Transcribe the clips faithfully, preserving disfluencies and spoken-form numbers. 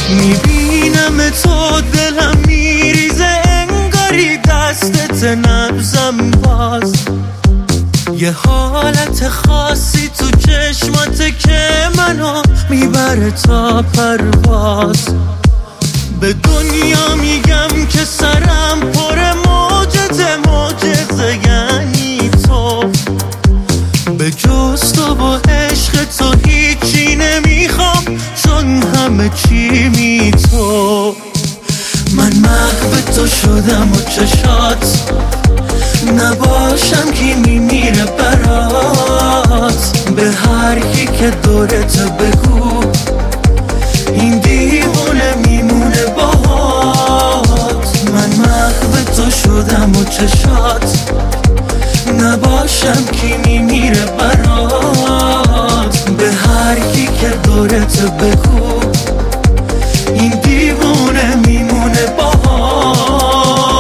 میبینم تو دلم میریزه انگاری دستت نبزم باز. یه حالت خاصی تو چشماته که منو میبره تا پرواز. به دنیا میگم که سرم پر موجته، معجزه یعنی تو. به جز تو و عشق تو هیچی نمیخوام، چون همه چی می تو. من محو تو شدم و چشات نباشم کی میمیره برات. به هر کی که دورت بگو این دیوونه میمونه باهات. من محو تو شدم و چشات نباشم کی میمیره برات. به هر کی که دورت بگو این دیوونه میمونه باهات.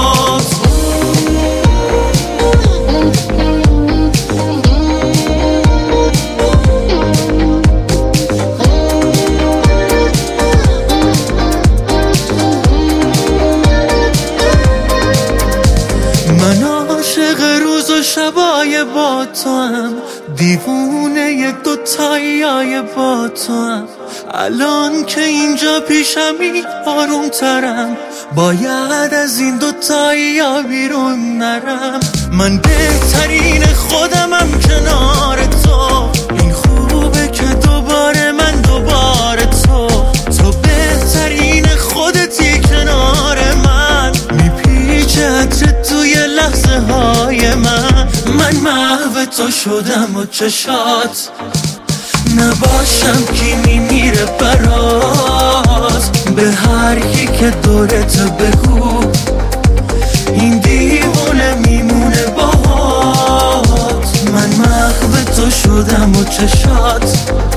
من عاشق روز و شبای با تو هم، دیوونه ی دوتاییای با تو هم. الان که اینجا پیشمی آروم ترم، باید از این دوتاییا بیرون نرم. من بهترین خودمم کنار تو، این خوبه که دوباره من دوباره تو. تو بهترین خودتی کنار من، میپیچه عطرت توی لحظه های من. من محو تو شدم و چشات نباشم کی میمیره برات. به هر کی که دورت بگو این دیوونه میمونه باهات. من محو تو شدم و چشات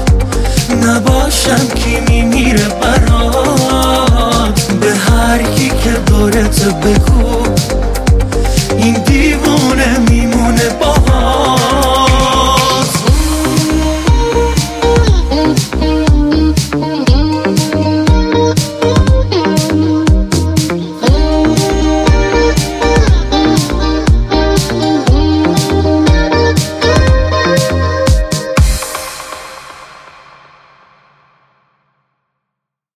نباشم کی میمیره برات. به هر کی که دورت بگو این دیوونه میمونه باهات.